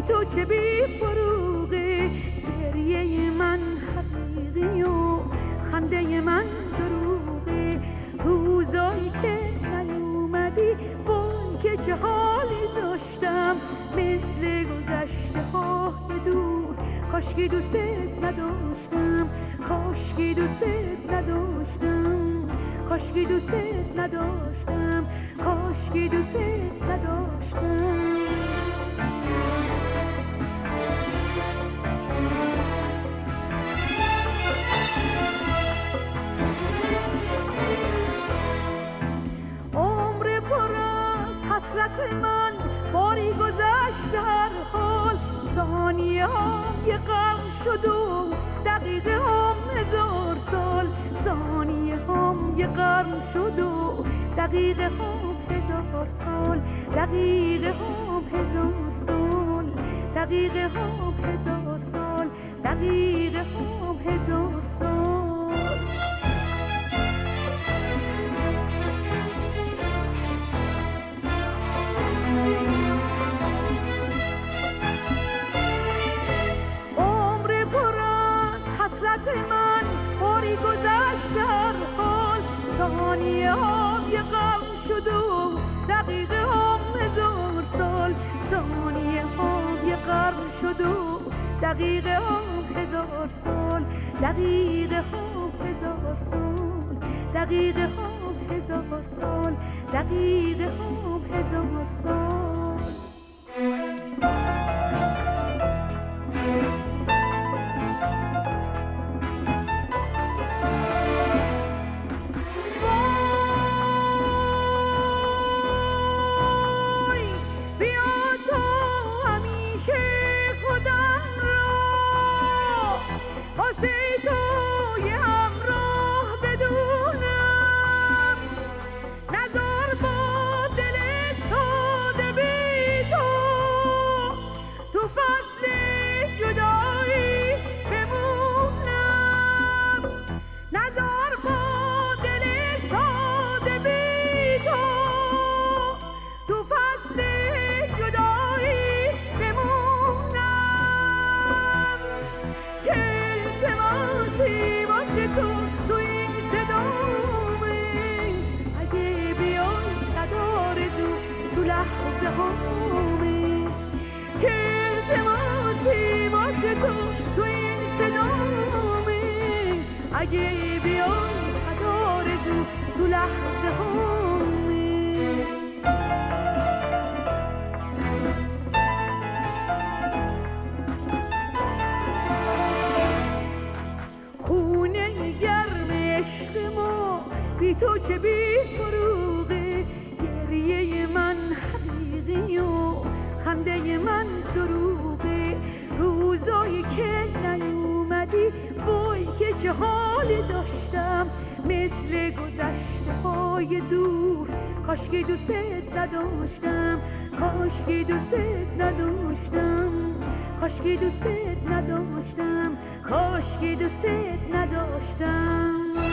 تو چه بی فروغه، گریه من حقیقی و خنده من دروغه. روزایی که نیومدی وای که چه حالی داشتم، مثل گذشته های دور. کاشکی دوست نداشتم، کاشکی دوست نداشتم، کاشکی دوست نداشتم، کاشکی دوست نداشتم. عمر پر از حسرت من باری گذشت هر حال، ثانیه هم یه قرن شد و دقیقه هم 1000 سال. ثانیه هم یه قرن شد و دقیقه هم 1000 سال. دقیقه هم 1000 سال. دقیقه هم 1000 سال. دقیقه هم 1000 سال. حسرت من باری گذشت هر حال، ثانیه هم یه قرن شد و دقیقه هم 1000 سال. ثانیه هم یه قرن شد و دقیقه هم 1000 سال. دقیقه هم 1000 سال. دقیقه هم 1000 سال. دقیقه هم 1000 سال. اگه بیای صدا رزو تو لحظه هامه. خونه گرم عشق ما بی تو چه بی فروغه، گریه من حقیقی و خنده من دروغه. روزایی که نیومدی وای که چه حالی داشتم، مثل گذشته های دور. کاشکی دوست نداشتم، کاشکی دوست نداشتم، کاشکی دوست نداشتم، کاشکی دوست نداشتم.